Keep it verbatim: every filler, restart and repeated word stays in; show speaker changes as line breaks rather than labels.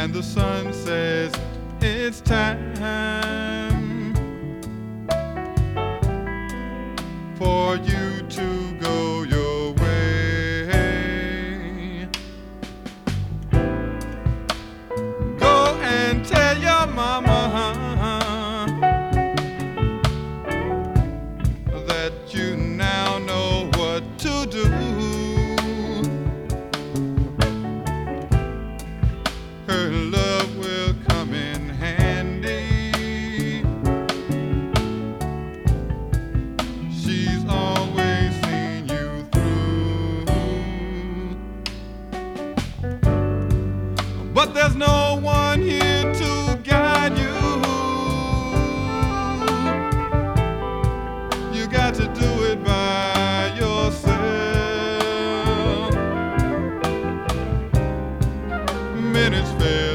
and the sun says it's time for you to go your way. Go and tell your mama that you now know what to do. Her love will come in handy. She's always seen you through. But there's no one here to guide you. You got to do it by yourself. Minutes fail.